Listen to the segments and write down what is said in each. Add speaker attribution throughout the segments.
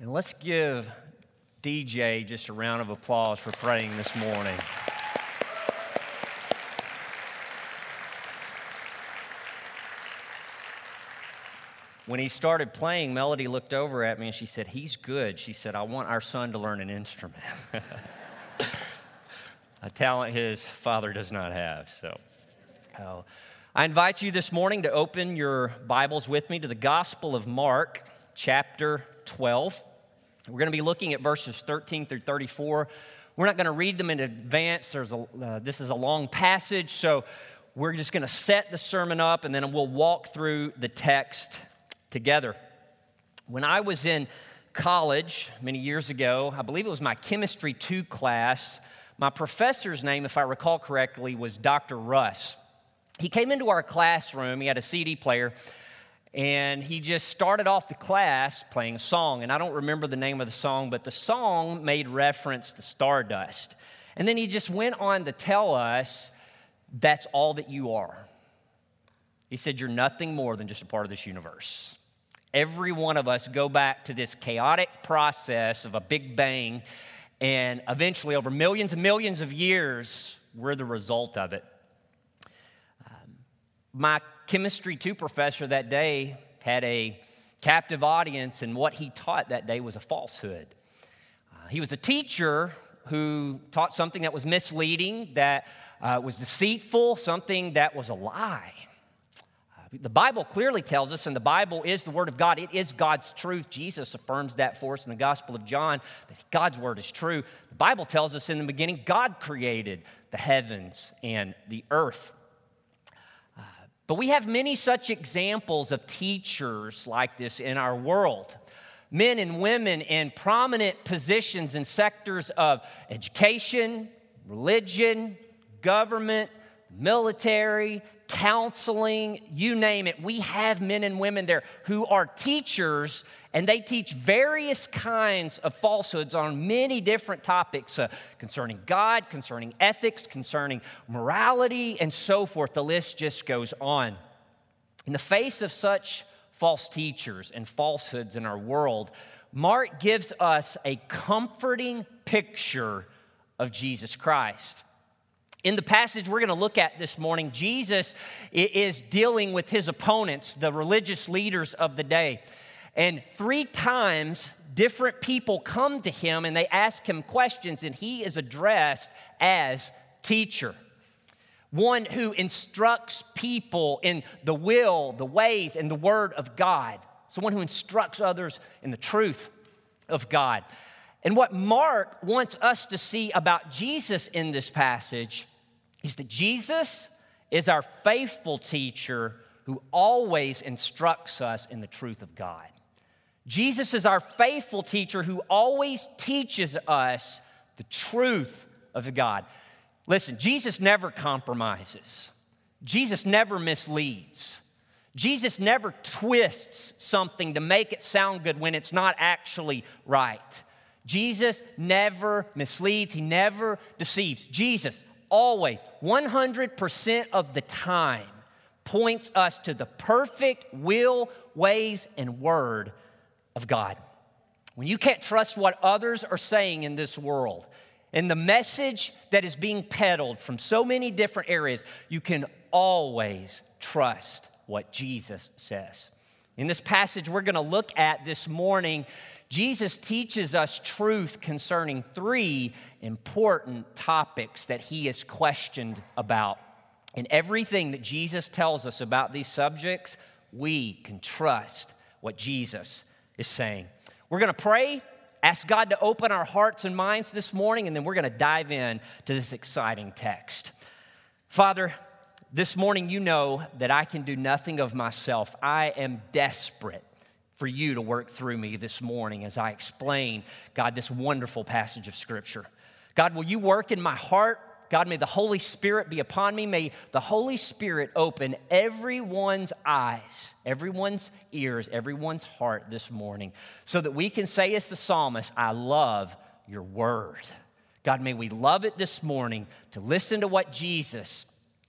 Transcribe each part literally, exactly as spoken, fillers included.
Speaker 1: And let's give D J just a round of applause for praying this morning. When he started playing, Melody looked over at me and she said, "He's good." She said, "I want our son to learn an instrument." A talent his father does not have. So uh, I invite you this morning to open your Bibles with me to the Gospel of Mark, chapter twelve. We're going to be looking at verses thirteen through thirty-four. We're not going to read them in advance. There's a, uh, this is a long passage, so we're just going to set the sermon up, and then we'll walk through the text together. When I was in college many years ago, I believe it was my Chemistry two class, my professor's name, if I recall correctly, was Doctor Russ. He came into our classroom, he had a C D player, and he just started off the class playing a song. And I don't remember the name of the song, but the song made reference to Stardust. And then he just went on to tell us, that's all that you are. He said, you're nothing more than just a part of this universe. Every one of us go back to this chaotic process of a big bang, and eventually, over millions and millions of years, we're the result of it. Um, my Chemistry two professor that day had a captive audience, and what he taught that day was a falsehood. Uh, he was a teacher who taught something that was misleading, that uh, was deceitful, something that was a lie. The Bible clearly tells us, and the Bible is the Word of God. It is God's truth. Jesus affirms that for us in the Gospel of John, that God's Word is true. The Bible tells us in the beginning, God created the heavens and the earth. Uh, but we have many such examples of teachers like this in our world. Men and women in prominent positions in sectors of education, religion, government, military, counseling, you name it. We have men and women there who are teachers, and they teach various kinds of falsehoods on many different topics uh, concerning God, concerning ethics, concerning morality, and so forth. The list just goes on. In the face of such false teachers and falsehoods in our world, Mark gives us a comforting picture of Jesus Christ. In the passage we're going to look at this morning, Jesus is dealing with his opponents, the religious leaders of the day. And three times, different people come to him and they ask him questions, and he is addressed as teacher. One who instructs people in the will, the ways, and the word of God. Someone who instructs others in the truth of God. And what Mark wants us to see about Jesus in this passage is that Jesus is our faithful teacher who always instructs us in the truth of God. Jesus is our faithful teacher who always teaches us the truth of God. Listen, Jesus never compromises. Jesus never misleads. Jesus never twists something to make it sound good when it's not actually right. Jesus never misleads. He never deceives. Jesus always, one hundred percent of the time, points us to the perfect will, ways, and word of God. When you can't trust what others are saying in this world, and the message that is being peddled from so many different areas, you can always trust what Jesus says. In this passage we're going to look at this morning, Jesus teaches us truth concerning three important topics that he is questioned about. And everything that Jesus tells us about these subjects, we can trust what Jesus is saying. We're going to pray, ask God to open our hearts and minds this morning, and then we're going to dive in to this exciting text. Father, this morning you know that I can do nothing of myself. I am desperate for you to work through me this morning as I explain, God, this wonderful passage of Scripture. God, will you work in my heart? God, may the Holy Spirit be upon me. May the Holy Spirit open everyone's eyes, everyone's ears, everyone's heart this morning so that we can say as the psalmist, I love your word. God, may we love it this morning to listen to what Jesus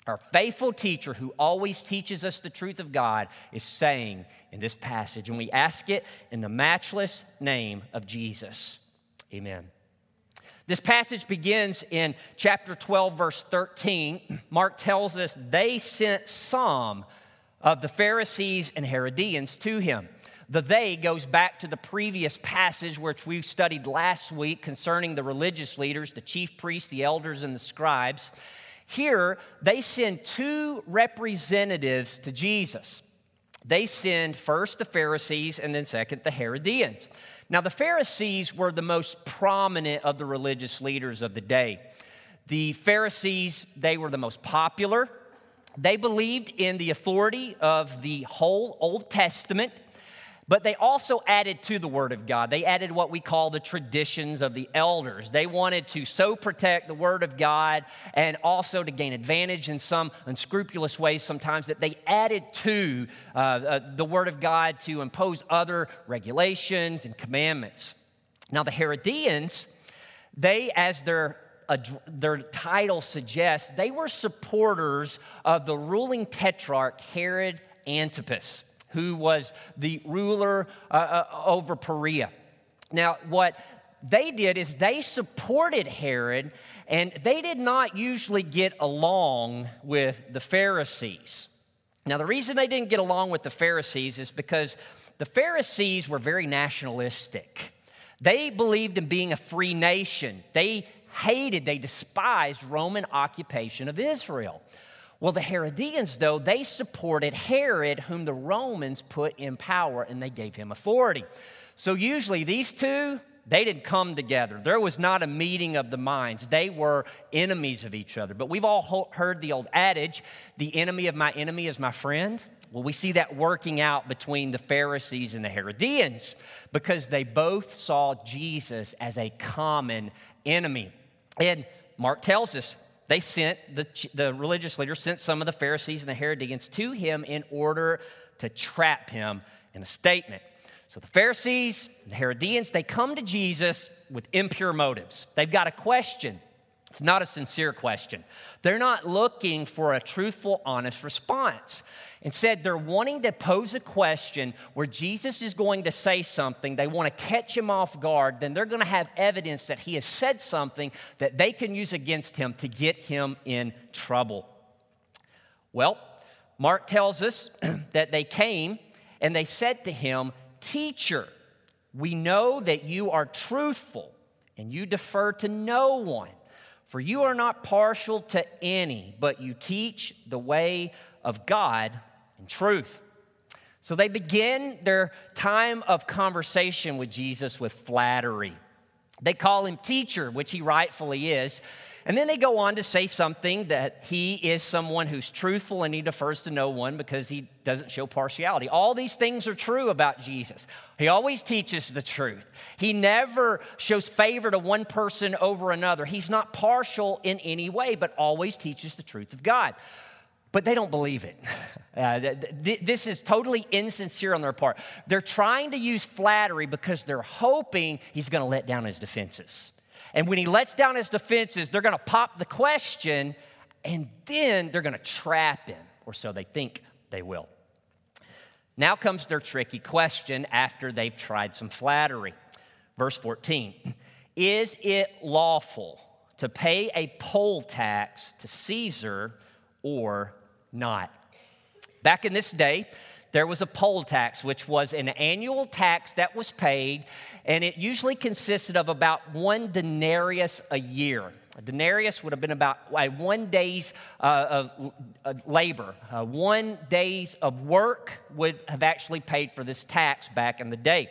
Speaker 1: our faithful teacher who always teaches us the truth of God is saying in this passage. And we ask it in the matchless name of Jesus. Amen. This passage begins in chapter twelve, verse thirteen. Mark tells us they sent some of the Pharisees and Herodians to him. The they goes back to the previous passage which we studied last week concerning the religious leaders, the chief priests, the elders, and the scribes. Here, they send two representatives to Jesus. They send first the Pharisees and then second the Herodians. Now, the Pharisees were the most prominent of the religious leaders of the day. The Pharisees, they were the most popular. They believed in the authority of the whole Old Testament, but they also added to the Word of God. They added what we call the traditions of the elders. They wanted to so protect the Word of God and also to gain advantage in some unscrupulous ways sometimes that they added to uh, uh, the Word of God to impose other regulations and commandments. Now, the Herodians, they, as their A, their title suggests, they were supporters of the ruling tetrarch Herod Antipas, who was the ruler uh, uh, over Perea. Now, what they did is they supported Herod, and they did not usually get along with the Pharisees. Now, the reason they didn't get along with the Pharisees is because the Pharisees were very nationalistic. They believed in being a free nation. They hated, they despised Roman occupation of Israel. Well, the Herodians, though, they supported Herod, whom the Romans put in power, and they gave him authority. So usually these two, they didn't come together. There was not a meeting of the minds. They were enemies of each other. But we've all heard the old adage, the enemy of my enemy is my friend. Well, we see that working out between the Pharisees and the Herodians because they both saw Jesus as a common enemy. And Mark tells us they sent, the, the religious leaders sent some of the Pharisees and the Herodians to him in order to trap him in a statement. So the Pharisees and the Herodians, they come to Jesus with impure motives. They've got a question. It's not a sincere question. They're not looking for a truthful, honest response. Instead, they're wanting to pose a question where Jesus is going to say something. They want to catch him off guard. Then they're going to have evidence that he has said something that they can use against him to get him in trouble. Well, Mark tells us that they came and they said to him, "Teacher, we know that you are truthful and you defer to no one. For you are not partial to any, but you teach the way of God in truth." So they begin their time of conversation with Jesus with flattery. They call him teacher, which he rightfully is. And then they go on to say something that he is someone who's truthful and he defers to no one because he doesn't show partiality. All these things are true about Jesus. He always teaches the truth. He never shows favor to one person over another. He's not partial in any way, but always teaches the truth of God. But they don't believe it. Uh, th- th- this is totally insincere on their part. They're trying to use flattery because they're hoping he's going to let down his defenses. And when he lets down his defenses, they're going to pop the question, and then they're going to trap him, or so they think they will. Now comes their tricky question after they've tried some flattery. Verse fourteen, is it lawful to pay a poll tax to Caesar or not? Back in this day, there was a poll tax, which was an annual tax that was paid, and it usually consisted of about one denarius a year. A denarius would have been about uh, one day's uh, of uh, labor. Uh, one day's of work would have actually paid for this tax back in the day.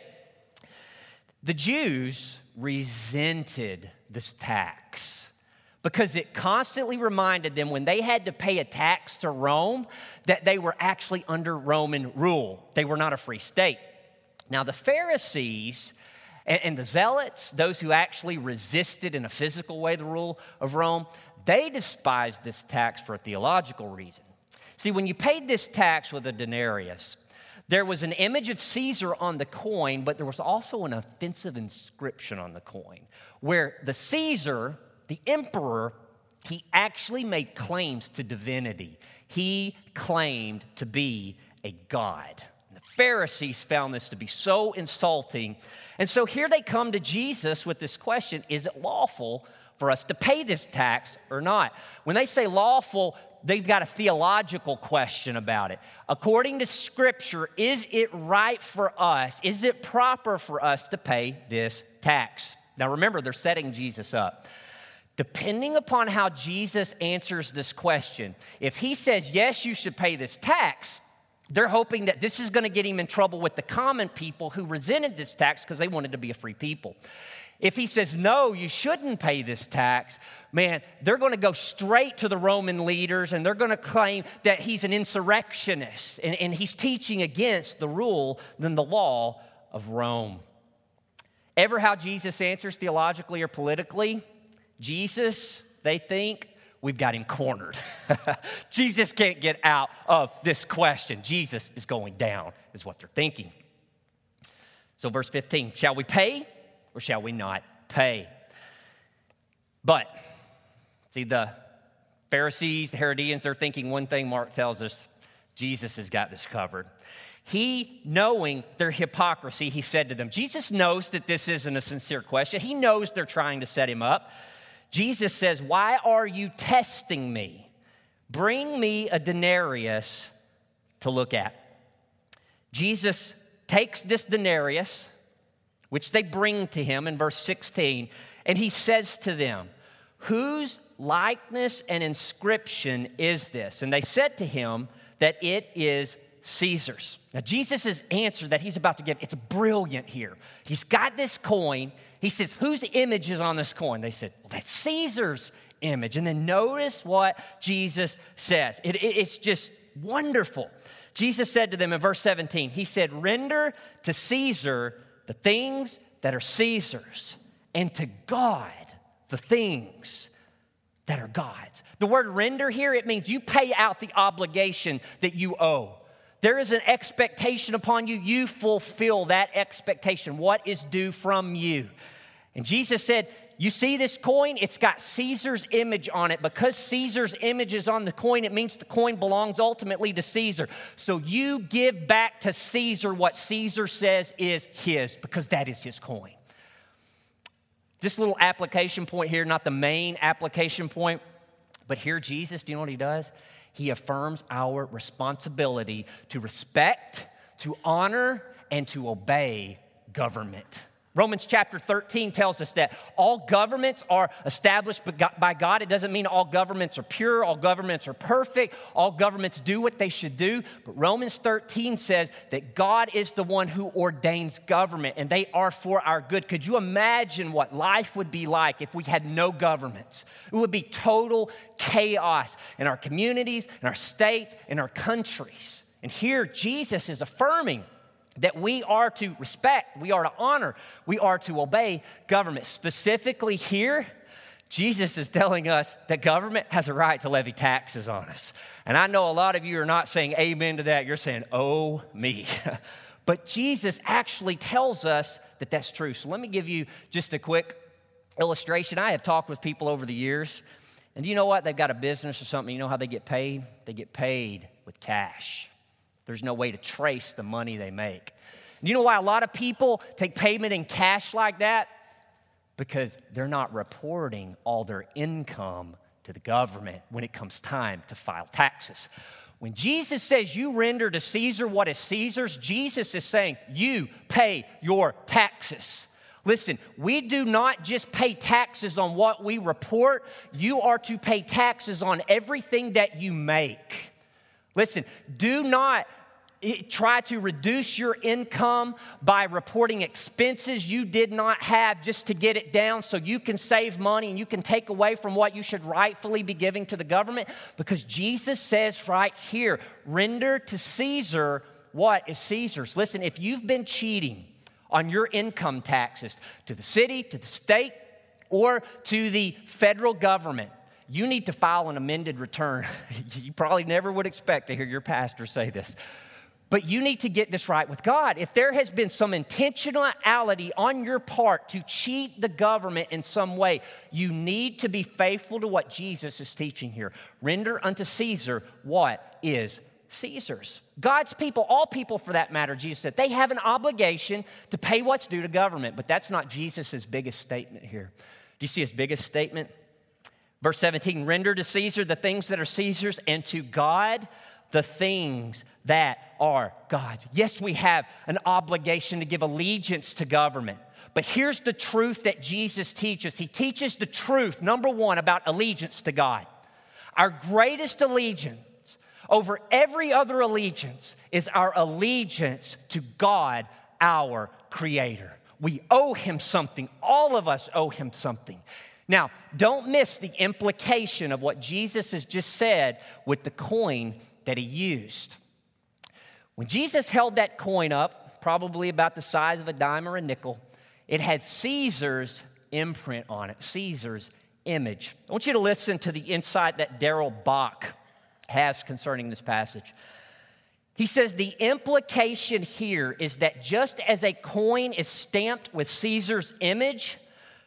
Speaker 1: The Jews resented this tax because it constantly reminded them when they had to pay a tax to Rome that they were actually under Roman rule. They were not a free state. Now, the Pharisees and, and the Zealots, those who actually resisted in a physical way the rule of Rome, they despised this tax for a theological reason. See, when you paid this tax with a denarius, there was an image of Caesar on the coin, but there was also an offensive inscription on the coin where the Caesar, the emperor, he actually made claims to divinity. He claimed to be a god. The Pharisees found this to be so insulting. And so here they come to Jesus with this question, is it lawful for us to pay this tax or not? When they say lawful, they've got a theological question about it. According to Scripture, is it right for us, is it proper for us to pay this tax? Now remember, they're setting Jesus up. Depending upon how Jesus answers this question, if he says, yes, you should pay this tax, they're hoping that this is going to get him in trouble with the common people who resented this tax because they wanted to be a free people. If he says, no, you shouldn't pay this tax, man, they're going to go straight to the Roman leaders and they're going to claim that he's an insurrectionist and, and he's teaching against the rule than the law of Rome. Ever how Jesus answers theologically or politically? Jesus, they think, we've got him cornered. Jesus can't get out of this question. Jesus is going down, is what they're thinking. So verse fifteen, shall we pay or shall we not pay? But, see, the Pharisees, the Herodians, they're thinking one thing. Mark tells us, Jesus has got this covered. He, knowing their hypocrisy, he said to them, Jesus knows that this isn't a sincere question. He knows they're trying to set him up. Jesus says, why are you testing me? Bring me a denarius to look at. Jesus takes this denarius, which they bring to him in verse sixteen, and he says to them, whose likeness and inscription is this? And they said to him that it is Caesar's. Now, Jesus' answer that he's about to give, it's brilliant here. He's got this coin. He says, whose image is on this coin? They said, well, that's Caesar's image. And then notice what Jesus says. It, it, it's just wonderful. Jesus said to them in verse seventeen, he said, render to Caesar the things that are Caesar's, and to God the things that are God's. The word render here, it means you pay out the obligation that you owe. There is an expectation upon you. You fulfill that expectation. What is due from you? And Jesus said, you see this coin? It's got Caesar's image on it. Because Caesar's image is on the coin, it means the coin belongs ultimately to Caesar. So you give back to Caesar what Caesar says is his, because that is his coin. Just a little application point here, not the main application point, but here Jesus, do you know what he does? He affirms our responsibility to respect, to honor, and to obey government. Romans chapter thirteen tells us that all governments are established by God. It doesn't mean all governments are pure, all governments are perfect, all governments do what they should do. But Romans thirteen says that God is the one who ordains government, and they are for our good. Could you imagine what life would be like if we had no governments? It would be total chaos in our communities, in our states, in our countries. And here Jesus is affirming that we are to respect, we are to honor, we are to obey government. Specifically here, Jesus is telling us that government has a right to levy taxes on us. And I know a lot of you are not saying amen to that. You're saying, oh, me. But Jesus actually tells us that that's true. So let me give you just a quick illustration. I have talked with people over the years, and you know what? They've got a business or something. You know how they get paid? They get paid with cash. There's no way to trace the money they make. Do you know why a lot of people take payment in cash like that? Because they're not reporting all their income to the government when it comes time to file taxes. When Jesus says you render to Caesar what is Caesar's, Jesus is saying you pay your taxes. Listen, we do not just pay taxes on what we report. You are to pay taxes on everything that you make. Listen, do not try to reduce your income by reporting expenses you did not have just to get it down so you can save money and you can take away from what you should rightfully be giving to the government. Because Jesus says right here, render to Caesar what is Caesar's. Listen, if you've been cheating on your income taxes to the city, to the state, or to the federal government, you need to file an amended return. You probably never would expect to hear your pastor say this. But you need to get this right with God. If there has been some intentionality on your part to cheat the government in some way, you need to be faithful to what Jesus is teaching here. Render unto Caesar what is Caesar's. God's people, all people for that matter, Jesus said, they have an obligation to pay what's due to government. But that's not Jesus' biggest statement here. Do you see his biggest statement? Verse seventeen, render to Caesar the things that are Caesar's, and to God the things that are God's. Yes, we have an obligation to give allegiance to government. But here's the truth that Jesus teaches. He teaches the truth, number one, about allegiance to God. Our greatest allegiance over every other allegiance is our allegiance to God, our Creator. We owe Him something. All of us owe Him something. Now, don't miss the implication of what Jesus has just said with the coin that He used. When Jesus held that coin up, probably about the size of a dime or a nickel, it had Caesar's imprint on it, Caesar's image. I want you to listen to the insight that Darrell Bach has concerning this passage. He says the implication here is that just as a coin is stamped with Caesar's image,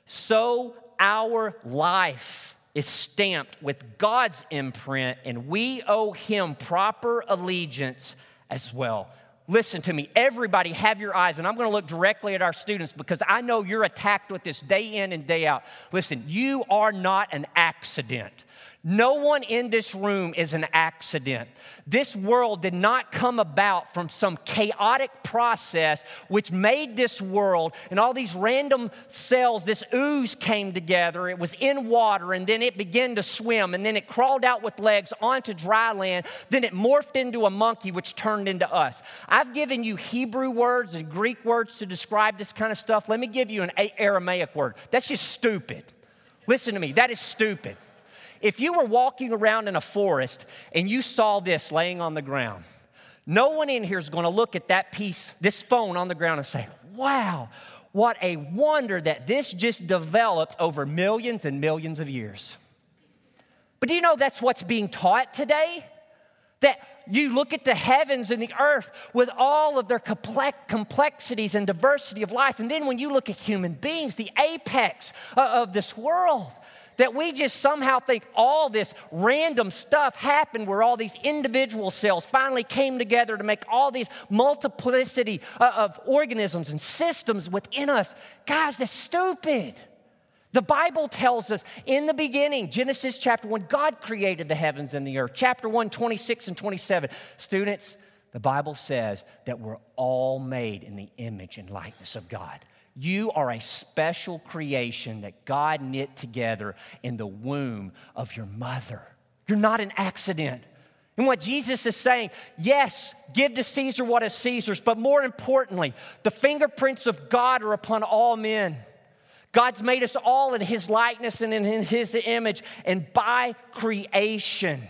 Speaker 1: so our life is stamped with God's imprint, and we owe Him proper allegiance as well. Listen to me, everybody have your eyes, and I'm gonna look directly at our students because I know you're attacked with this day in and day out. Listen, you are not an accident. No one in this room is an accident. This world did not come about from some chaotic process which made this world, and all these random cells, this ooze came together. It was in water, and then it began to swim, and then it crawled out with legs onto dry land. Then it morphed into a monkey, which turned into us. I've given you Hebrew words and Greek words to describe this kind of stuff. Let me give you an Aramaic word. That's just stupid. Listen to me, that is stupid. If you were walking around in a forest and you saw this laying on the ground, no one in here is going to look at that piece, this phone on the ground and say, wow, what a wonder that this just developed over millions and millions of years. But do you know that's what's being taught today? That you look at the heavens and the earth with all of their complexities and diversity of life, and then when you look at human beings, the apex of this world, that we just somehow think all this random stuff happened where all these individual cells finally came together to make all these multiplicity of organisms and systems within us. Guys, that's stupid. The Bible tells us in the beginning, Genesis chapter one, God created the heavens and the earth. Chapter one, twenty-six and twenty-seven. Students, the Bible says that we're all made in the image and likeness of God. You are a special creation that God knit together in the womb of your mother. You're not an accident. And what Jesus is saying, yes, give to Caesar what is Caesar's, but more importantly, the fingerprints of God are upon all men. God's made us all in His likeness and in His image, and by creation,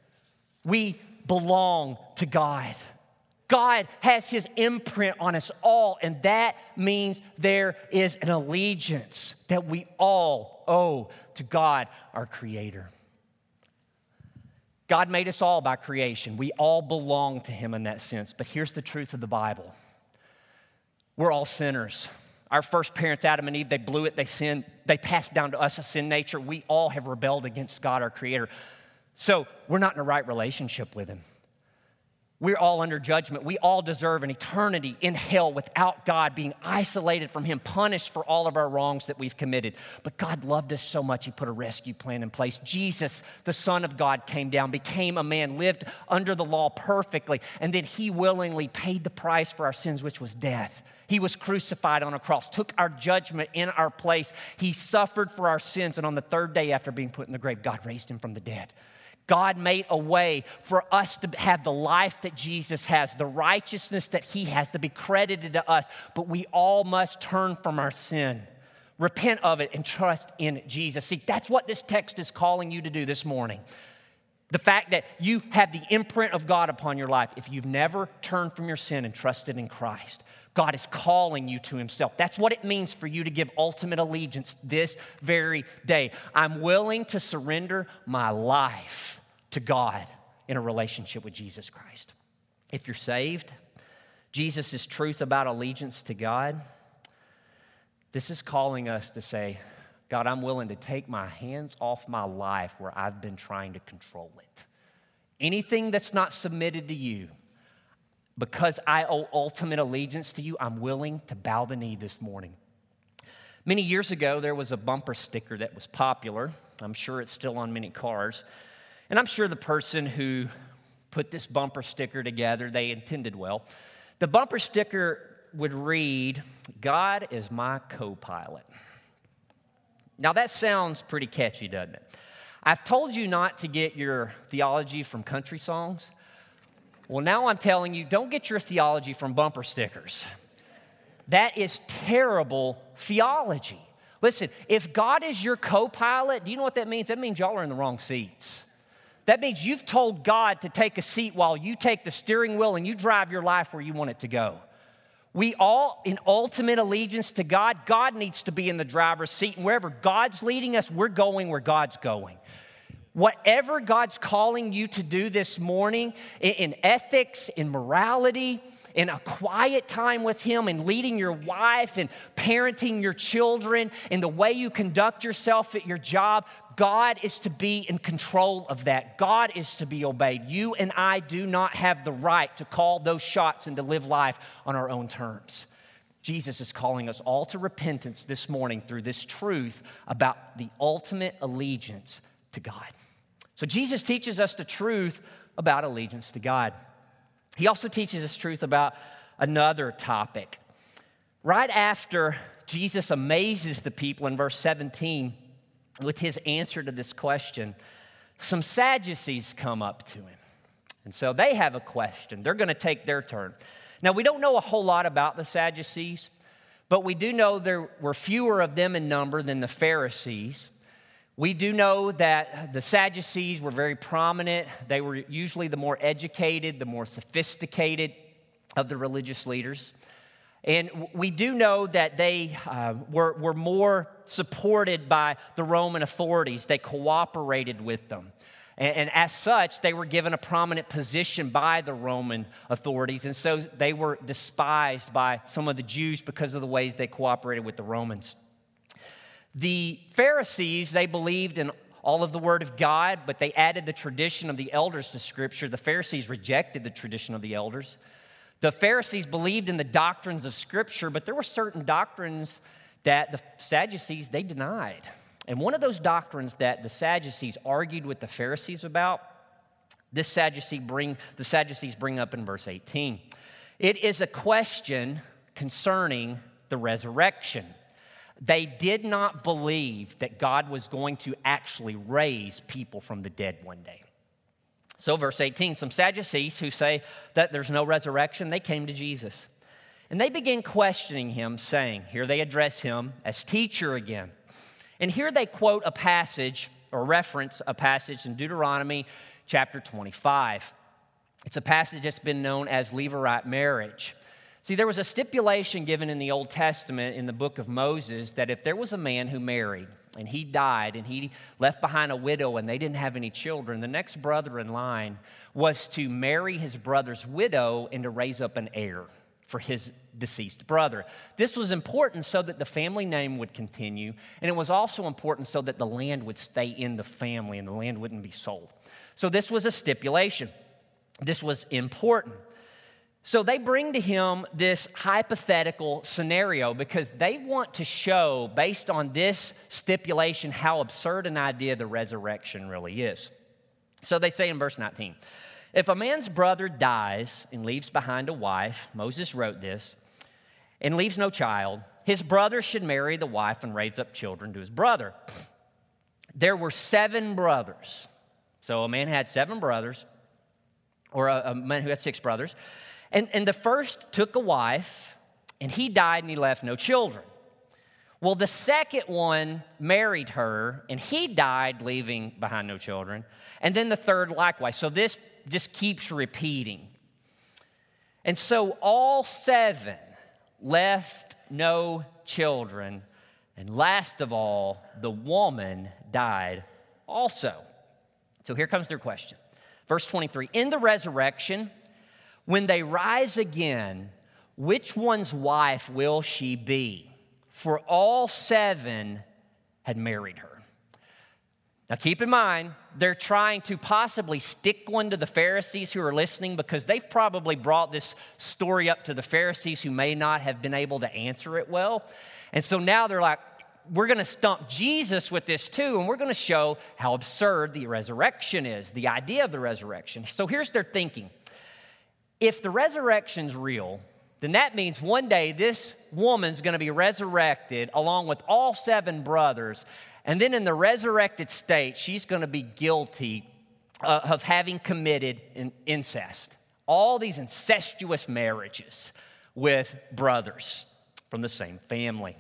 Speaker 1: we belong to God. God has His imprint on us all, and that means there is an allegiance that we all owe to God, our Creator. God made us all by creation. We all belong to Him in that sense. But here's the truth of the Bible. We're all sinners. Our first parents, Adam and Eve, they blew it, they sinned. They passed down to us a sin nature. We all have rebelled against God, our Creator. So we're not in a right relationship with Him. We're all under judgment. We all deserve an eternity in hell without God, being isolated from Him, punished for all of our wrongs that we've committed. But God loved us so much, He put a rescue plan in place. Jesus, the Son of God, came down, became a man, lived under the law perfectly, and then He willingly paid the price for our sins, which was death. He was crucified on a cross, took our judgment in our place. He suffered for our sins, and on the third day after being put in the grave, God raised Him from the dead. God made a way for us to have the life that Jesus has, the righteousness that He has to be credited to us. But we all must turn from our sin, repent of it, and trust in Jesus. See, that's what this text is calling you to do this morning. The fact that you have the imprint of God upon your life. If you've never turned from your sin and trusted in Christ, God is calling you to Himself. That's what it means for you to give ultimate allegiance this very day. I'm willing to surrender my life to God in a relationship with Jesus Christ. If you're saved, Jesus' truth about allegiance to God, this is calling us to say, God, I'm willing to take my hands off my life where I've been trying to control it. Anything that's not submitted to you, because I owe ultimate allegiance to you, I'm willing to bow the knee this morning. Many years ago, there was a bumper sticker that was popular. I'm sure it's still on many cars. And I'm sure the person who put this bumper sticker together, they intended well. The bumper sticker would read, God is my co-pilot. Now that sounds pretty catchy, doesn't it? I've told you not to get your theology from country songs. Well, now I'm telling you, don't get your theology from bumper stickers. That is terrible theology. Listen, if God is your co-pilot, do you know what that means? That means y'all are in the wrong seats. That means you've told God to take a seat while you take the steering wheel and you drive your life where you want it to go. We all, in ultimate allegiance to God, God needs to be in the driver's seat. And wherever God's leading us, we're going where God's going. Whatever God's calling you to do this morning, in, in ethics, in morality, in a quiet time with Him, in leading your wife, and parenting your children, in the way you conduct yourself at your job, God is to be in control of that. God is to be obeyed. You and I do not have the right to call those shots and to live life on our own terms. Jesus is calling us all to repentance this morning through this truth about the ultimate allegiance to God. So Jesus teaches us the truth about allegiance to God. He also teaches us truth about another topic. Right after Jesus amazes the people in verse seventeen with his answer to this question, some Sadducees come up to him. And so they have a question. They're going to take their turn. Now, we don't know a whole lot about the Sadducees, but we do know there were fewer of them in number than the Pharisees. We do know that the Sadducees were very prominent. They were usually the more educated, the more sophisticated of the religious leaders. And we do know that they uh, were, were more supported by the Roman authorities. They cooperated with them. And, and as such, they were given a prominent position by the Roman authorities. And so they were despised by some of the Jews because of the ways they cooperated with the Romans. The Pharisees, they believed in all of the Word of God, but they added the tradition of the elders to Scripture. The Pharisees rejected the tradition of the elders. The Pharisees believed in the doctrines of Scripture, but there were certain doctrines that the Sadducees, they denied. And one of those doctrines that the Sadducees argued with the Pharisees about, this Sadducee bring, the Sadducees bring up in verse eighteen. It is a question concerning the resurrection. They did not believe that God was going to actually raise people from the dead one day. So verse eighteen, some Sadducees who say that there's no resurrection, they came to Jesus. And they began questioning him, saying, here they address him as teacher again. And here they quote a passage or reference a passage in Deuteronomy chapter twenty-five. It's a passage that's been known as Levirate marriage. See, there was a stipulation given in the Old Testament in the book of Moses that if there was a man who married and he died and he left behind a widow and they didn't have any children, the next brother in line was to marry his brother's widow and to raise up an heir for his deceased brother. This was important so that the family name would continue, and it was also important so that the land would stay in the family and the land wouldn't be sold. So this was a stipulation. This was important. So they bring to him this hypothetical scenario because they want to show, based on this stipulation, how absurd an idea the resurrection really is. So they say in verse nineteen, if a man's brother dies and leaves behind a wife, Moses wrote this, and leaves no child, his brother should marry the wife and raise up children to his brother. There were seven brothers. So a man had seven brothers, or a, a man who had six brothers. And, and the first took a wife, and he died, and he left no children. Well, the second one married her, and he died, leaving behind no children. And then the third likewise. So this just keeps repeating. And so all seven left no children. And last of all, the woman died also. So here comes their question. Verse twenty-three, in the resurrection, when they rise again, which one's wife will she be? For all seven had married her. Now keep in mind, they're trying to possibly stick one to the Pharisees who are listening, because they've probably brought this story up to the Pharisees who may not have been able to answer it well. And so now they're like, we're going to stump Jesus with this too, and we're going to show how absurd the resurrection is, the idea of the resurrection. So here's their thinking. If the resurrection's real, then that means one day this woman's going to be resurrected along with all seven brothers, and then in the resurrected state, she's going to be guilty uh, of having committed incest. All these incestuous marriages with brothers from the same family.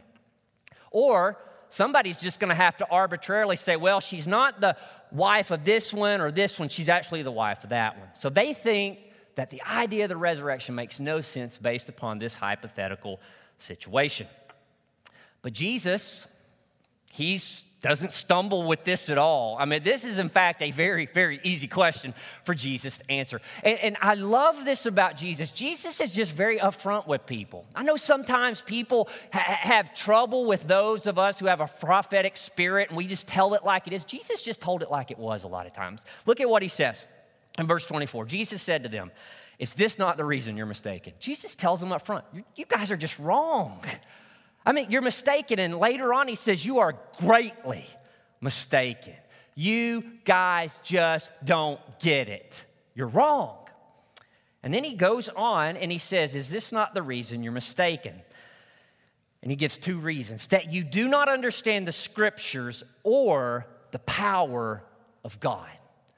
Speaker 1: Or somebody's just going to have to arbitrarily say, well, she's not the wife of this one or this one. She's actually the wife of that one. So they think that the idea of the resurrection makes no sense based upon this hypothetical situation. But Jesus, he doesn't stumble with this at all. I mean, this is, in fact, a very, very easy question for Jesus to answer. And, and I love this about Jesus. Jesus is just very upfront with people. I know sometimes people ha- have trouble with those of us who have a prophetic spirit, and we just tell it like it is. Jesus just told it like it was a lot of times. Look at what he says in verse twenty-four. Jesus said to them, "Is this not the reason you're mistaken?" Jesus tells them up front, you guys are just wrong. I mean, you're mistaken, and later on he says, you are greatly mistaken. You guys just don't get it. You're wrong. And then he goes on and he says, is this not the reason you're mistaken? And he gives two reasons: that you do not understand the scriptures or the power of God.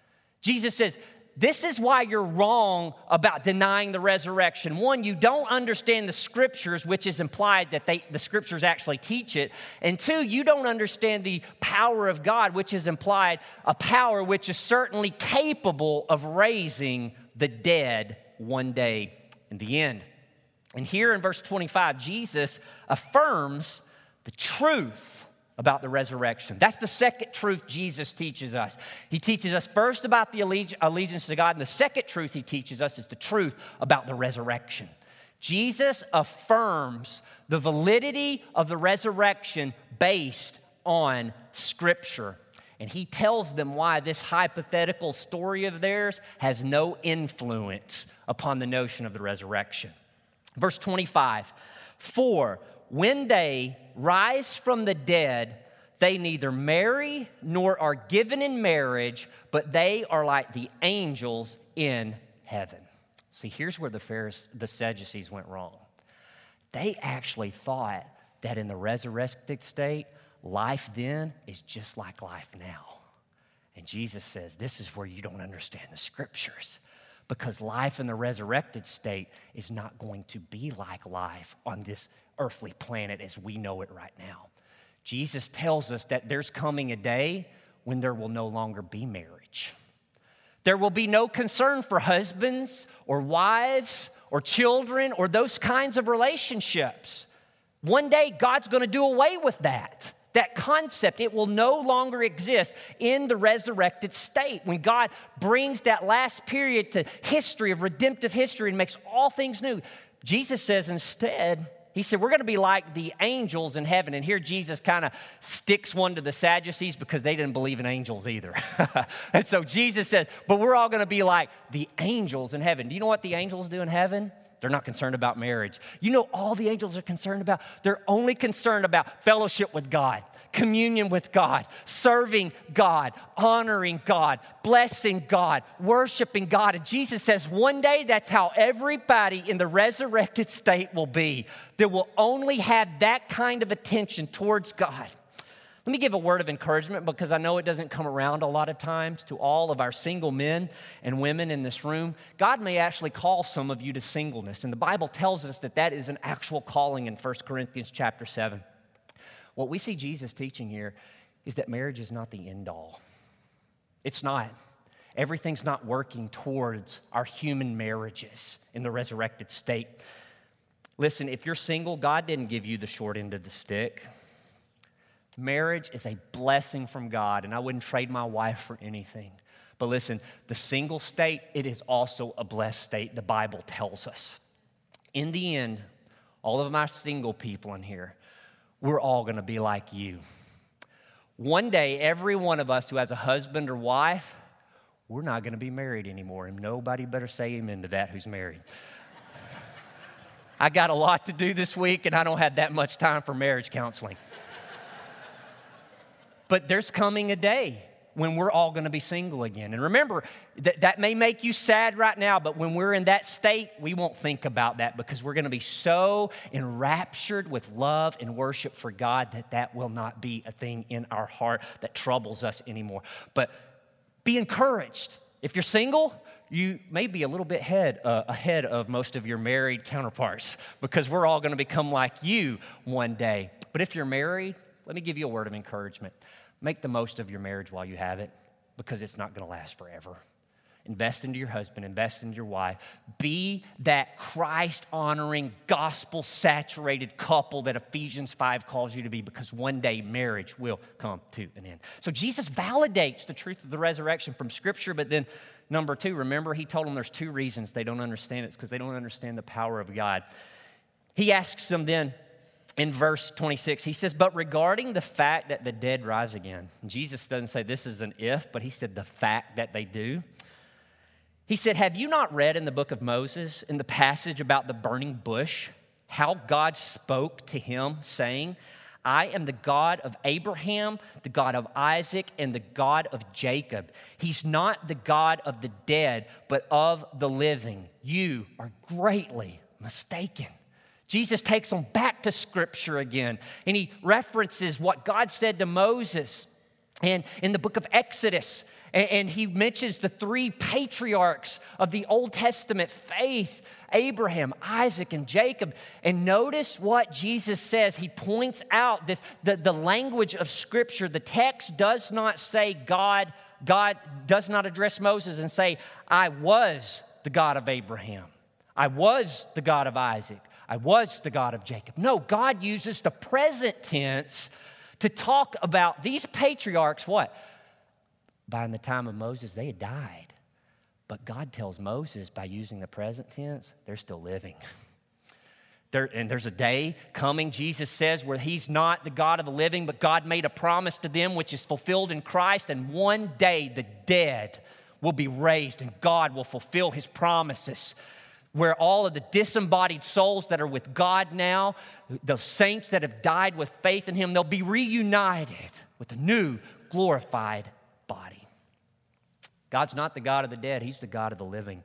Speaker 1: Jesus says, this is why you're wrong about denying the resurrection. One, you don't understand the scriptures, which is implied that they, the scriptures actually teach it. And two, you don't understand the power of God, which is implied a power which is certainly capable of raising the dead one day in the end. And here in verse twenty-five, Jesus affirms the truth about the resurrection. That's the second truth Jesus teaches us. He teaches us first about the allegiance to God, and the second truth he teaches us is the truth about the resurrection. Jesus affirms the validity of the resurrection based on Scripture. And he tells them why this hypothetical story of theirs has no influence upon the notion of the resurrection. Verse twenty-five, for when they rise from the dead, they neither marry nor are given in marriage, but they are like the angels in heaven. See, here's where the Pharisees, the Sadducees went wrong. They actually thought that in the resurrected state, life then is just like life now. And Jesus says, this is where you don't understand the scriptures, because life in the resurrected state is not going to be like life on this earthly planet as we know it right now. Jesus tells us that there's coming a day when there will no longer be marriage. There will be no concern for husbands or wives or children or those kinds of relationships. One day, God's going to do away with that. That concept, it will no longer exist in the resurrected state. When God brings that last period to history, of redemptive history, and makes all things new, Jesus says instead, he said, we're going to be like the angels in heaven. And here Jesus kind of sticks one to the Sadducees because they didn't believe in angels either. And so Jesus says, but we're all going to be like the angels in heaven. Do you know what the angels do in heaven? They're not concerned about marriage. You know all the angels are concerned about? They're only concerned about fellowship with God, communion with God, serving God, honoring God, blessing God, worshiping God. And Jesus says one day that's how everybody in the resurrected state will be. They will only have that kind of attention towards God. Let me give a word of encouragement, because I know it doesn't come around a lot of times, to all of our single men and women in this room. God may actually call some of you to singleness, and the Bible tells us that that is an actual calling in First Corinthians chapter seven. What we see Jesus teaching here is that marriage is not the end all. It's not. Everything's not working towards our human marriages in the resurrected state. Listen, if you're single, God didn't give you the short end of the stick. Marriage is a blessing from God, and I wouldn't trade my wife for anything. But listen, the single state, it is also a blessed state, the Bible tells us. in the end, all of my single people in here, we're all going to be like you. One day, every one of us who has a husband or wife, we're not going to be married anymore, and nobody better say amen to that who's married. I got a lot to do this week, and I don't have that much time for marriage counseling. But there's coming a day when we're all going to be single again. And remember, that, that may make you sad right now, but when we're in that state, we won't think about that because we're going to be so enraptured with love and worship for God that that will not be a thing in our heart that troubles us anymore. But be encouraged. If you're single, you may be a little bit head, uh, ahead of most of your married counterparts because we're all going to become like you one day. But if you're married, let me give you a word of encouragement. Make the most of your marriage while you have it because it's not going to last forever. Invest into your husband, invest into your wife. Be that Christ-honoring, gospel-saturated couple that Ephesians five calls you to be because one day marriage will come to an end. So Jesus validates the truth of the resurrection from Scripture, but then number two, remember he told them there's two reasons they don't understand it. It's because they don't understand the power of God. He asks them then, in verse twenty-six, he says, but regarding the fact that the dead rise again, Jesus doesn't say this is an if, but he said the fact that they do. He said, have you not read in the book of Moses, in the passage about the burning bush, how God spoke to him saying, I am the God of Abraham, the God of Isaac, and the God of Jacob. He's not the God of the dead, but of the living. You are greatly mistaken. Jesus takes them back to Scripture again, and he references what God said to Moses and in the book of Exodus, and, and he mentions the three patriarchs of the Old Testament faith, Abraham, Isaac, and Jacob. And notice what Jesus says. He points out this the, the language of Scripture. The text does not say God, God does not address Moses and say, I was the God of Abraham. I was the God of Isaac. I was the God of Jacob. No, God uses the present tense to talk about these patriarchs, what? By the time of Moses, they had died. But God tells Moses by using the present tense, they're still living. There, and there's a day coming, Jesus says, where he's not the God of the living, but God made a promise to them which is fulfilled in Christ. And one day the dead will be raised and God will fulfill his promises, where all of the disembodied souls that are with God now, the saints that have died with faith in him, they'll be reunited with a new glorified body. God's not the God of the dead, he's the God of the living.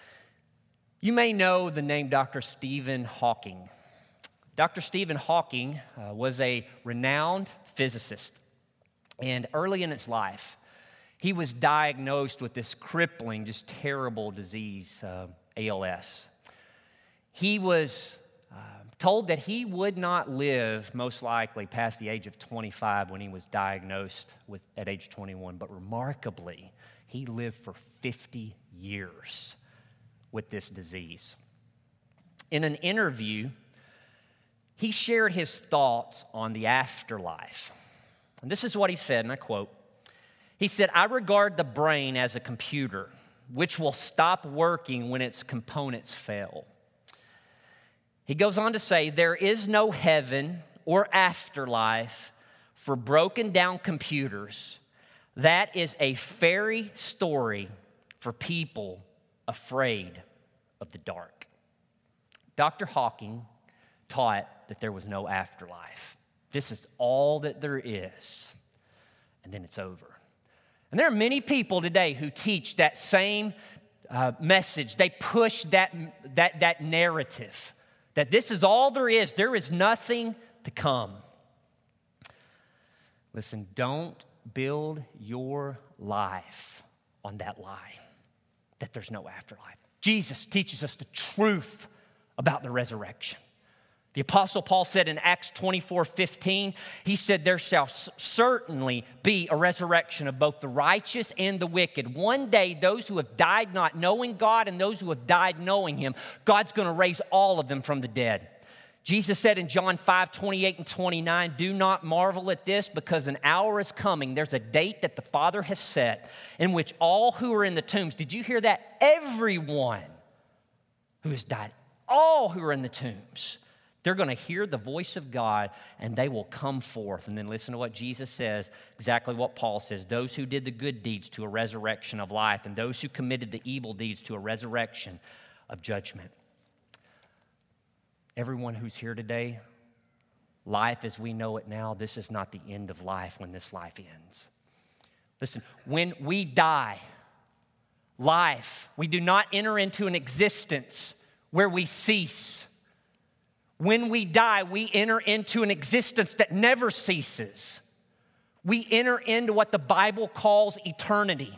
Speaker 1: You may know the name Doctor Stephen Hawking. Doctor Stephen Hawking uh, was a renowned physicist, and early in his life, he was diagnosed with this crippling, just terrible disease, uh, A L S. He was uh, told that he would not live, most likely, past the age of twenty-five when he was diagnosed with, at age twenty-one. But remarkably, he lived for fifty years with this disease. In an interview, he shared his thoughts on the afterlife. And this is what he said, and I quote, he said, I regard the brain as a computer which will stop working when its components fail. He goes on to say, there is no heaven or afterlife for broken down computers. That is a fairy story for people afraid of the dark. Doctor Hawking taught that there was no afterlife. This is all that there is, and then it's over. And there are many people today who teach that same uh, message. They push that, that, that narrative that this is all there is. There is nothing to come. Listen, don't build your life on that lie that there's no afterlife. Jesus teaches us the truth about the resurrection. The Apostle Paul said in Acts twenty-four fifteen, he said, there shall certainly be a resurrection of both the righteous and the wicked. One day, those who have died not knowing God and those who have died knowing him, God's going to raise all of them from the dead. Jesus said in John five twenty-eight and twenty-nine, do not marvel at this because an hour is coming. There's a date that the Father has set in which all who are in the tombs, did you hear that? Everyone who has died, all who are in the tombs. They're going to hear the voice of God, and they will come forth. And then listen to what Jesus says, exactly what Paul says. Those who did the good deeds to a resurrection of life, and those who committed the evil deeds to a resurrection of judgment. Everyone who's here today, life as we know it now, this is not the end of life when this life ends. Listen, when we die, life, we do not enter into an existence where we cease. When we die, we enter into an existence that never ceases. We enter into what the Bible calls eternity.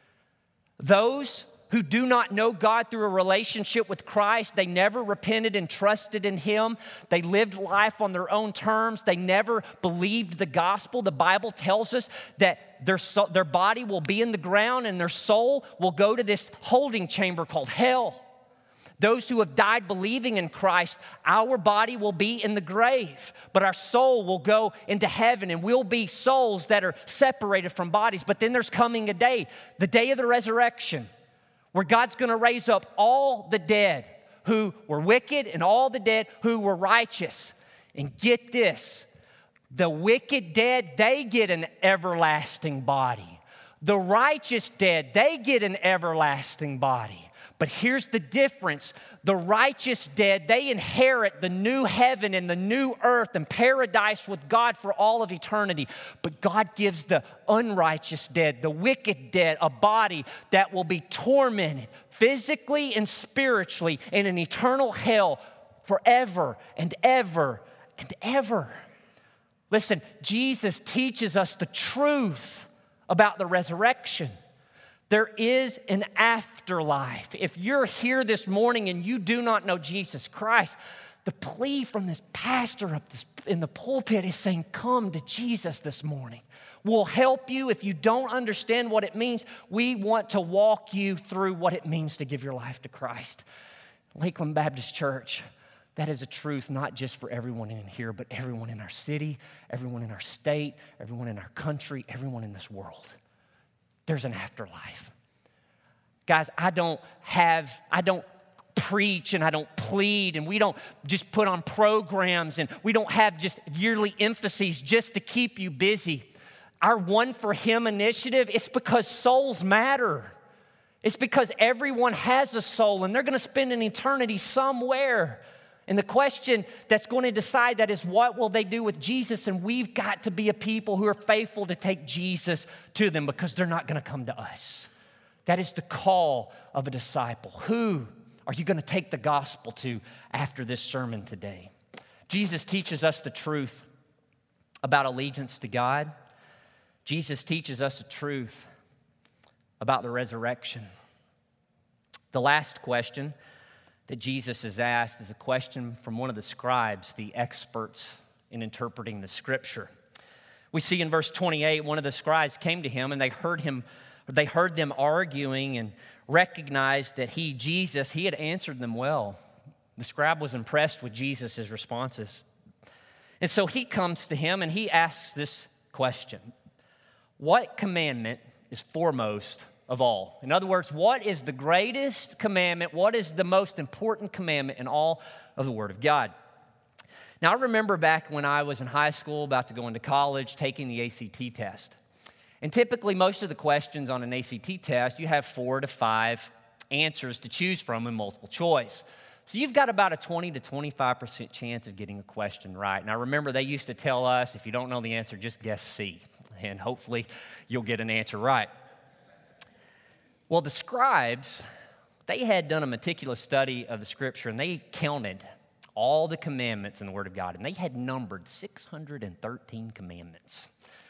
Speaker 1: Those who do not know God through a relationship with Christ, they never repented and trusted in Him. They lived life on their own terms. They never believed the gospel. The Bible tells us that their, soul, their body will be in the ground and their soul will go to this holding chamber called hell. Those who have died believing in Christ, our body will be in the grave, but our soul will go into heaven, and we'll be souls that are separated from bodies. But then there's coming a day, the day of the resurrection, where God's going to raise up all the dead who were wicked and all the dead who were righteous. And get this, the wicked dead, they get an everlasting body. The righteous dead, they get an everlasting body. But here's the difference. The righteous dead, they inherit the new heaven and the new earth and paradise with God for all of eternity. But God gives the unrighteous dead, the wicked dead, a body that will be tormented physically and spiritually in an eternal hell forever and ever and ever. Listen, Jesus teaches us the truth about the resurrection. There is an afterlife. If you're here this morning and you do not know Jesus Christ, the plea from this pastor up this, in the pulpit is saying, come to Jesus this morning. We'll help you. If you don't understand what it means, we want to walk you through what it means to give your life to Christ. Lakeland Baptist Church, that is a truth not just for everyone in here, but everyone in our city, everyone in our state, everyone in our country, everyone in this world. There's an afterlife. Guys, I don't have, I don't preach and I don't plead and we don't just put on programs and we don't have just yearly emphases just to keep you busy. Our One for Him initiative, it's because souls matter. It's because everyone has a soul and they're going to spend an eternity somewhere. And the question that's going to decide that is, what will they do with Jesus? And we've got to be a people who are faithful to take Jesus to them because they're not going to come to us. That is the call of a disciple. Who are you going to take the gospel to after this sermon today? Jesus teaches us the truth about allegiance to God. Jesus teaches us the truth about the resurrection. The last question that Jesus is asked is a question from one of the scribes, the experts in interpreting the scripture. We see in verse twenty-eight, one of the scribes came to him and they heard him, they heard them arguing and recognized that he, Jesus, he had answered them well. The scribe was impressed with Jesus' responses. And so he comes to him and he asks this question: what commandment is foremost of all? In other words, what is the greatest commandment? What is the most important commandment in all of the Word of God? Now, I remember back when I was in high school, about to go into college, taking the A C T test. And typically, most of the questions on an A C T test, you have four to five answers to choose from in multiple choice. So you've got about a twenty to twenty-five percent chance of getting a question right. And I remember they used to tell us, if you don't know the answer, just guess C, and hopefully you'll get an answer right. Well, the scribes, they had done a meticulous study of the scripture, and they counted all the commandments in the Word of God, and they had numbered six hundred thirteen commandments.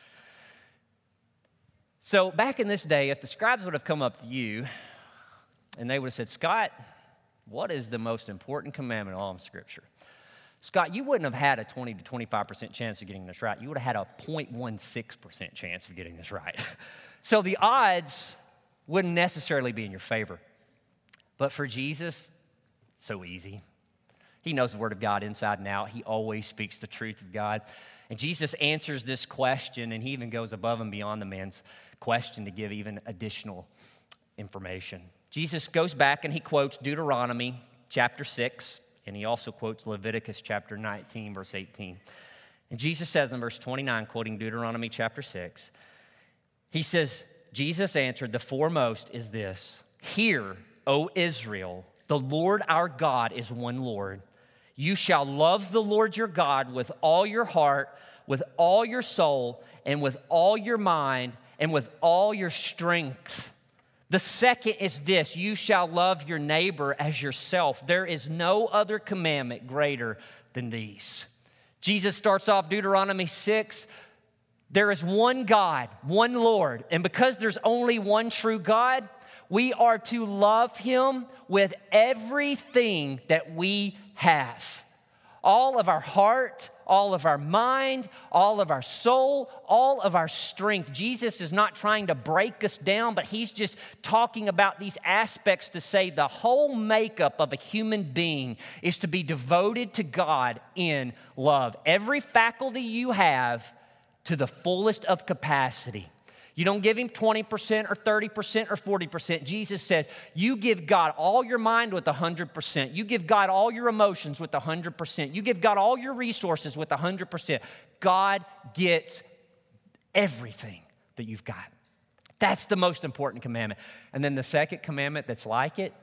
Speaker 1: So back in this day, if the scribes would have come up to you, and they would have said, Scott, what is the most important commandment in all of Scripture? Scott, you wouldn't have had a twenty to twenty-five percent chance of getting this right. You would have had a zero point one six percent chance of getting this right. So the odds wouldn't necessarily be in your favor. But for Jesus, it's so easy. He knows the Word of God inside and out. He always speaks the truth of God. And Jesus answers this question, and he even goes above and beyond the man's question to give even additional information. Jesus goes back and he quotes Deuteronomy chapter six, and he also quotes Leviticus chapter nineteen, verse eighteen. And Jesus says in verse twenty-nine, quoting Deuteronomy chapter six, he says, Jesus answered, the foremost is this, hear, O Israel, the Lord our God is one Lord. You shall love the Lord your God with all your heart, with all your soul, and with all your mind, and with all your strength. The second is this, you shall love your neighbor as yourself. There is no other commandment greater than these. Jesus starts off Deuteronomy six. There is one God, one Lord, and because there's only one true God, we are to love him with everything that we have. All of our heart, all of our mind, all of our soul, all of our strength. Jesus is not trying to break us down, but he's just talking about these aspects to say the whole makeup of a human being is to be devoted to God in love. Every faculty you have to the fullest of capacity. You don't give him twenty percent or thirty percent or forty percent. Jesus says, you give God all your mind with one hundred percent. You give God all your emotions with one hundred percent. You give God all your resources with one hundred percent. God gets everything that you've got. That's the most important commandment. And then the second commandment that's like it,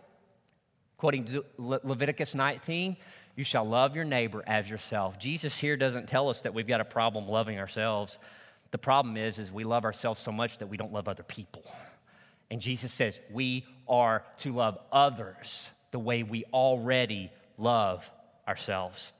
Speaker 1: quoting Le- Leviticus nineteen, you shall love your neighbor as yourself. Jesus here doesn't tell us that we've got a problem loving ourselves. The problem is, is we love ourselves so much that we don't love other people. And Jesus says we are to love others the way we already love ourselves.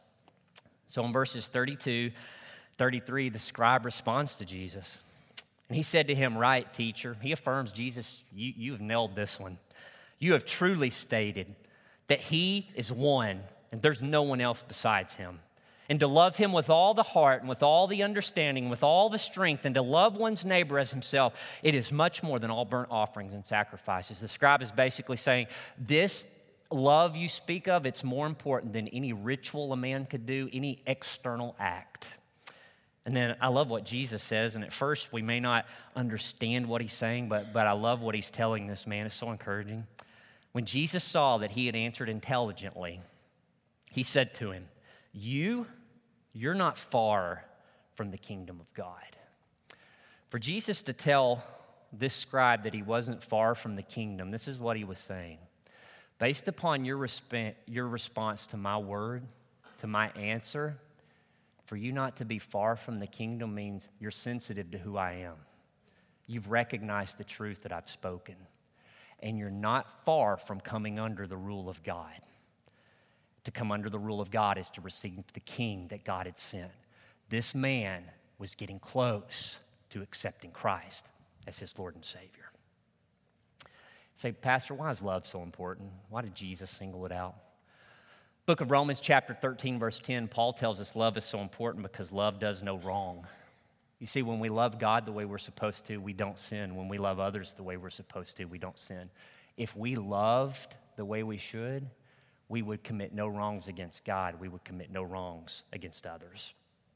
Speaker 1: So in verses thirty-two, thirty-three, the scribe responds to Jesus. And he said to him, right, teacher. He affirms, Jesus, you, you've nailed this one. You have truly stated that he is one and there's no one else besides him. And to love him with all the heart and with all the understanding, with all the strength, and to love one's neighbor as himself, it is much more than all burnt offerings and sacrifices. The scribe is basically saying, this love you speak of, it's more important than any ritual a man could do, any external act. And then I love what Jesus says, and at first we may not understand what he's saying, but, but I love what he's telling this man. It's so encouraging. When Jesus saw that he had answered intelligently, he said to him, you... You're not far from the kingdom of God. For Jesus to tell this scribe that he wasn't far from the kingdom, this is what he was saying. Based upon your, resp- your response to my word, to my answer, for you not to be far from the kingdom means you're sensitive to who I am. You've recognized the truth that I've spoken. And you're not far from coming under the rule of God. To come under the rule of God is to receive the king that God had sent. This man was getting close to accepting Christ as his Lord and Savior. Say, Pastor, why is love so important? Why did Jesus single it out? Book of Romans chapter thirteen, verse ten, Paul tells us love is so important because love does no wrong. You see, when we love God the way we're supposed to, we don't sin. When we love others the way we're supposed to, we don't sin. If we loved the way we should, we would commit no wrongs against God. We would commit no wrongs against others.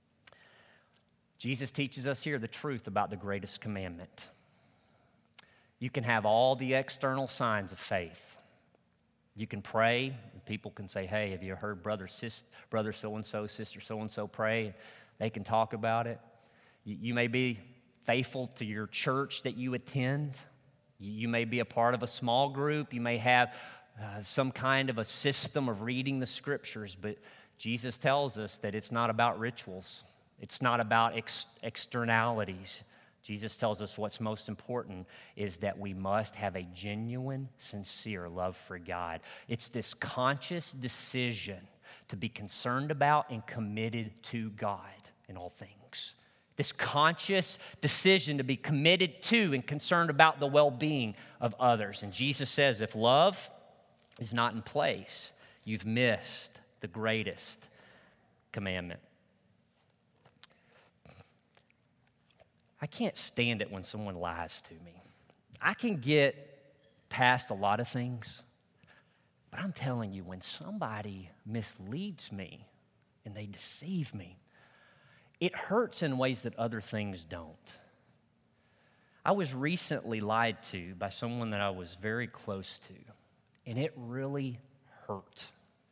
Speaker 1: Jesus teaches us here the truth about the greatest commandment. You can have all the external signs of faith. You can pray, and people can say, hey, have you heard brother, sis, brother so-and-so, sister so-and-so pray? They can talk about it. You, you may be faithful to your church that you attend. You, you may be a part of a small group. You may have Uh, some kind of a system of reading the scriptures, but Jesus tells us that it's not about rituals. It's not about ex- externalities. Jesus tells us what's most important is that we must have a genuine, sincere love for God. It's this conscious decision to be concerned about and committed to God in all things. This conscious decision to be committed to and concerned about the well-being of others. And Jesus says, if love is not in place, you've missed the greatest commandment. I can't stand it when someone lies to me. I can get past a lot of things, but I'm telling you, when somebody misleads me and they deceive me, it hurts in ways that other things don't. I was recently lied to by someone that I was very close to. And it really hurt.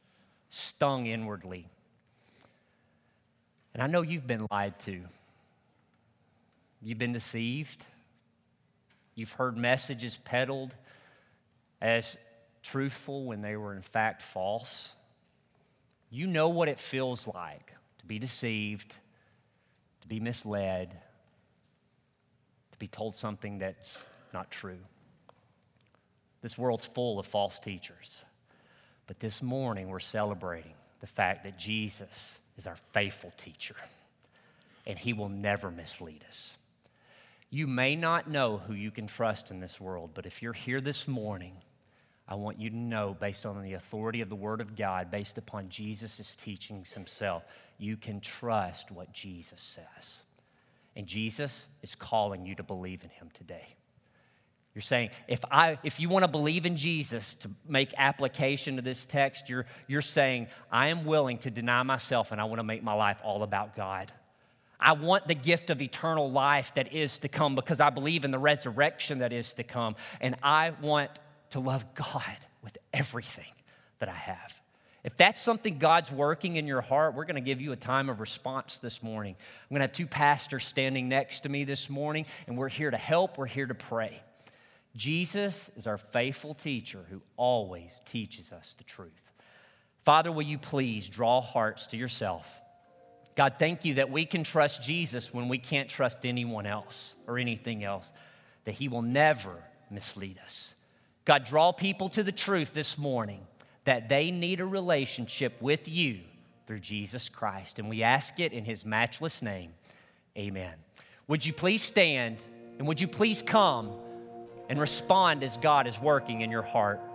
Speaker 1: stung inwardly. And I know you've been lied to. You've been deceived. You've heard messages peddled as truthful when they were in fact false. You know what it feels like to be deceived, to be misled, to be told something that's not true. This world's full of false teachers. But this morning we're celebrating the fact that Jesus is our faithful teacher, and he will never mislead us. You may not know who you can trust in this world, but if you're here this morning, I want you to know, based on the authority of the Word of God, based upon Jesus' teachings himself, you can trust what Jesus says. And Jesus is calling you to believe in him today. You're saying, if I, if you want to believe in Jesus, to make application to this text, you're, you're saying, I am willing to deny myself and I want to make my life all about God. I want the gift of eternal life that is to come because I believe in the resurrection that is to come. And I want to love God with everything that I have. If that's something God's working in your heart, we're going to give you a time of response this morning. I'm going to have two pastors standing next to me this morning, and we're here to help. We're here to pray. Jesus is our faithful teacher who always teaches us the truth. Father, will you please draw hearts to yourself? God, thank you that we can trust Jesus when we can't trust anyone else or anything else, that he will never mislead us. God, draw people to the truth this morning that they need a relationship with you through Jesus Christ. And we ask it in his matchless name. Amen. Would you please stand and would you please come and respond as God is working in your heart?